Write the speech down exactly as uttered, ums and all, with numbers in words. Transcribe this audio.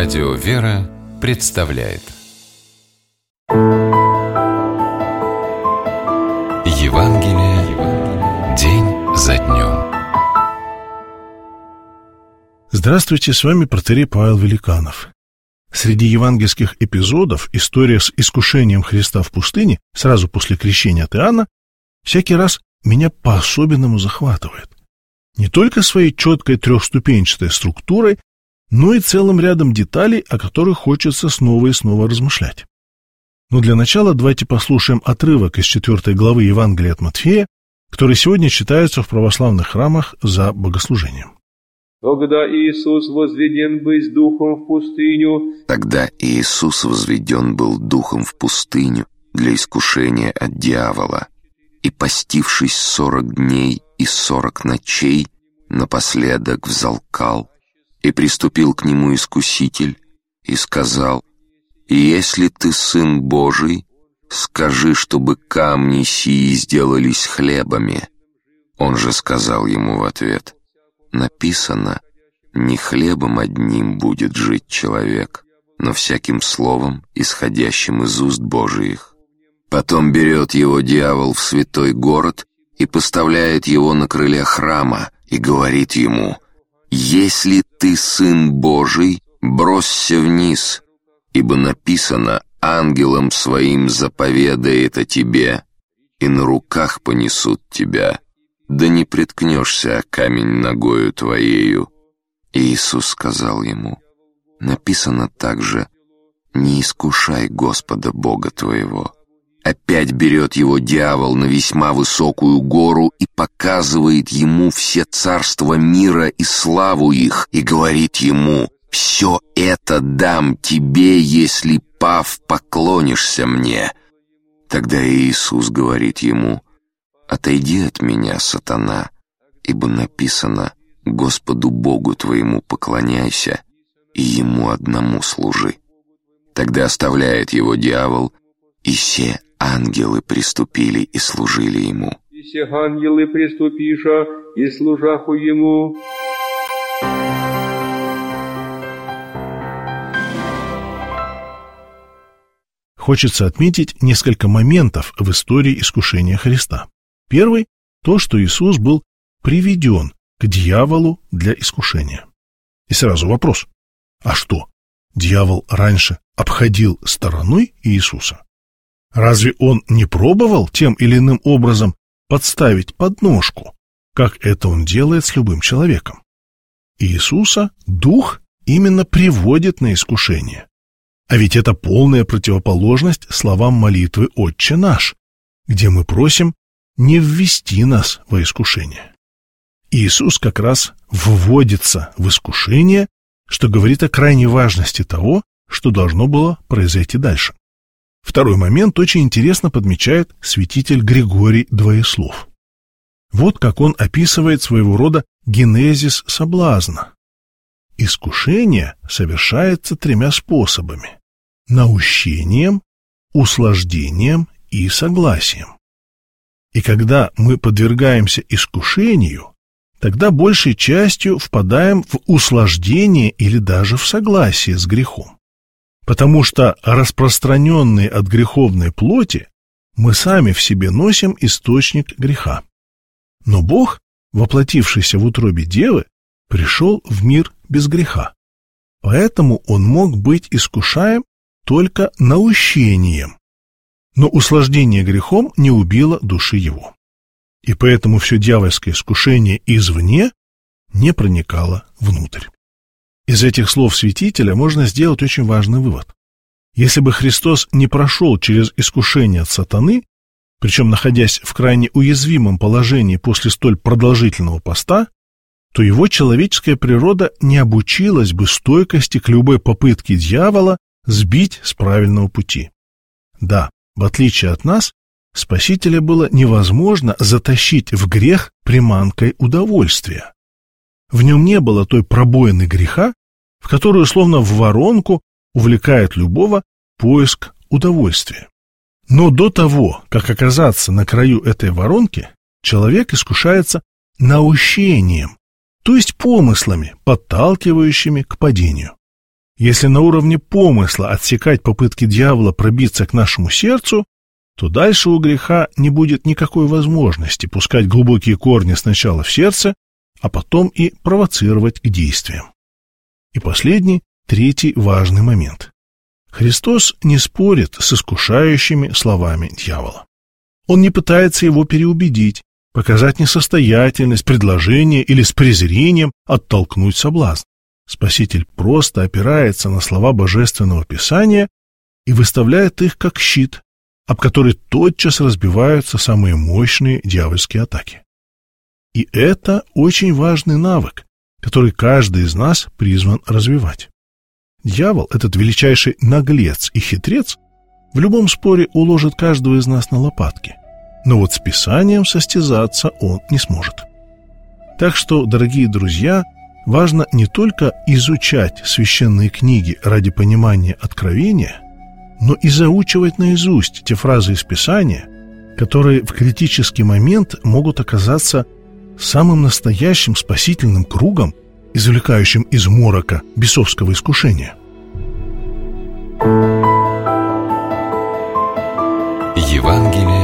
Радио «Вера» представляет Евангелие день за днем. Здравствуйте, с вами протоиерей Павел Великанов. Среди евангельских эпизодов история с искушением Христа в пустыне сразу после крещения от Иоанна всякий раз меня по-особенному захватывает. Не только своей четкой трехступенчатой структурой, но и целым рядом деталей, о которых хочется снова и снова размышлять. Но для начала давайте послушаем отрывок из четвертой главы Евангелия от Матфея, который сегодня читается в православных храмах за богослужением. Тогда Иисус возведен быть духом в пустыню. Тогда Иисус возведен был духом в пустыню для искушения от дьявола, и, постившись сорок дней и сорок ночей, напоследок взалкал, и приступил к нему искуситель и сказал: «Если ты Сын Божий, скажи, чтобы камни сии сделались хлебами». Он же сказал ему в ответ: «Написано, не хлебом одним будет жить человек, но всяким словом, исходящим из уст Божиих». Потом берет его дьявол в святой город и поставляет его на крыле храма и говорит ему: «Если ты Сын Божий, бросься вниз, ибо написано, ангелам своим заповедает о тебе, и на руках понесут тебя, да не приткнешься о камень ногою твоею». И Иисус сказал ему: «Написано также, не искушай Господа Бога твоего». Опять берет его дьявол на весьма высокую гору и показывает ему все царства мира и славу их, и говорит ему: «Все это дам тебе, если, пав, поклонишься мне». Тогда Иисус говорит ему: «Отойди от меня, сатана, ибо написано: Господу Богу твоему поклоняйся и Ему одному служи». Тогда оставляет его дьявол, и все ангелы приступили и служили ему. И все ангелы приступиша и служаху ему. Хочется отметить несколько моментов в истории искушения Христа. Первый – то, что Иисус был приведен к дьяволу для искушения. И сразу вопрос: а что, дьявол раньше обходил стороной Иисуса? Разве он не пробовал тем или иным образом подставить подножку, как это он делает с любым человеком? Иисуса Дух именно приводит на искушение. А ведь это полная противоположность словам молитвы «Отче наш», где мы просим не ввести нас во искушение. Иисус как раз вводится в искушение, что говорит о крайней важности того, что должно было произойти дальше. Второй момент очень интересно подмечает святитель Григорий Двоеслов. Вот как он описывает своего рода генезис соблазна. Искушение совершается тремя способами: наущением, услаждением и согласием. И когда мы подвергаемся искушению, тогда большей частью впадаем в услаждение или даже в согласие с грехом. Потому что, распространенные от греховной плоти, мы сами в себе носим источник греха. Но Бог, воплотившийся в утробе Девы, пришел в мир без греха. Поэтому Он мог быть искушаем только наущением. Но услаждение грехом не убило души Его. И поэтому все дьявольское искушение извне не проникало внутрь. Из этих слов святителя можно сделать очень важный вывод. Если бы Христос не прошел через искушение от сатаны, причем находясь в крайне уязвимом положении после столь продолжительного поста, то его человеческая природа не обучилась бы стойкости к любой попытке дьявола сбить с правильного пути. Да, в отличие от нас, Спасителя было невозможно затащить в грех приманкой удовольствия. В нем не было той пробоины греха, в которую словно в воронку увлекает любого поиск удовольствия. Но до того, как оказаться на краю этой воронки, человек искушается наущением, то есть помыслами, подталкивающими к падению. Если на уровне помысла отсекать попытки дьявола пробиться к нашему сердцу, то дальше у греха не будет никакой возможности пускать глубокие корни сначала в сердце, а потом и провоцировать к действиям. И последний, третий важный момент. Христос не спорит с искушающими словами дьявола. Он не пытается его переубедить, показать несостоятельность предложения или с презрением оттолкнуть соблазн. Спаситель просто опирается на слова Божественного Писания и выставляет их как щит, об который тотчас разбиваются самые мощные дьявольские атаки. И это очень важный навык, который каждый из нас призван развивать. Дьявол, этот величайший наглец и хитрец, в любом споре уложит каждого из нас на лопатки, но вот с Писанием состязаться он не сможет. Так что, дорогие друзья, важно не только изучать священные книги ради понимания откровения, но и заучивать наизусть те фразы из Писания, которые в критический момент могут оказаться самым настоящим спасительным кругом, извлекающим из морока бесовского искушения. Евангелие